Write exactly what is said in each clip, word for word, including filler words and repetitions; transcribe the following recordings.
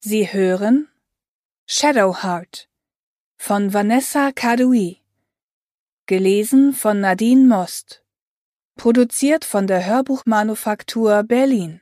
Sie hören Shadowheart von Vanessa Kadui, gelesen von Nadine Most, produziert von der Hörbuchmanufaktur Berlin.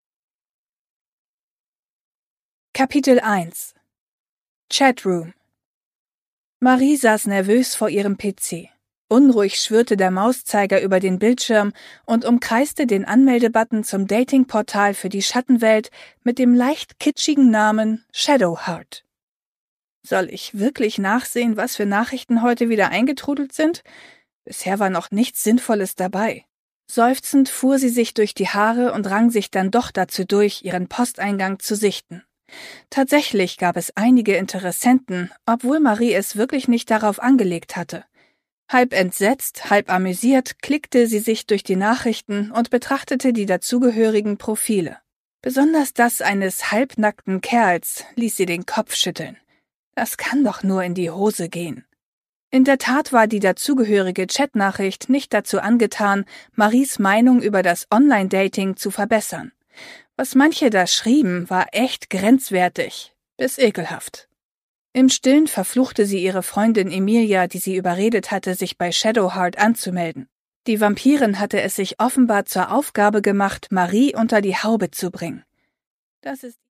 Kapitel eins Chatroom. Marie saß nervös vor ihrem P C. Unruhig schwirrte der Mauszeiger über den Bildschirm und umkreiste den Anmeldebutton zum Datingportal für die Schattenwelt mit dem leicht kitschigen Namen Shadowheart. Soll ich wirklich nachsehen, was für Nachrichten heute wieder eingetrudelt sind? Bisher war noch nichts Sinnvolles dabei. Seufzend fuhr sie sich durch die Haare und rang sich dann doch dazu durch, ihren Posteingang zu sichten. Tatsächlich gab es einige Interessenten, obwohl Marie es wirklich nicht darauf angelegt hatte. Halb entsetzt, halb amüsiert klickte sie sich durch die Nachrichten und betrachtete die dazugehörigen Profile. Besonders das eines halbnackten Kerls ließ sie den Kopf schütteln. Das kann doch nur in die Hose gehen. In der Tat war die dazugehörige Chatnachricht nicht dazu angetan, Maries Meinung über das Online-Dating zu verbessern. Was manche da schrieben, war echt grenzwertig, bis ekelhaft. Im Stillen verfluchte sie ihre Freundin Emilia, die sie überredet hatte, sich bei Shadowheart anzumelden. Die Vampirin hatte es sich offenbar zur Aufgabe gemacht, Marie unter die Haube zu bringen. Das ist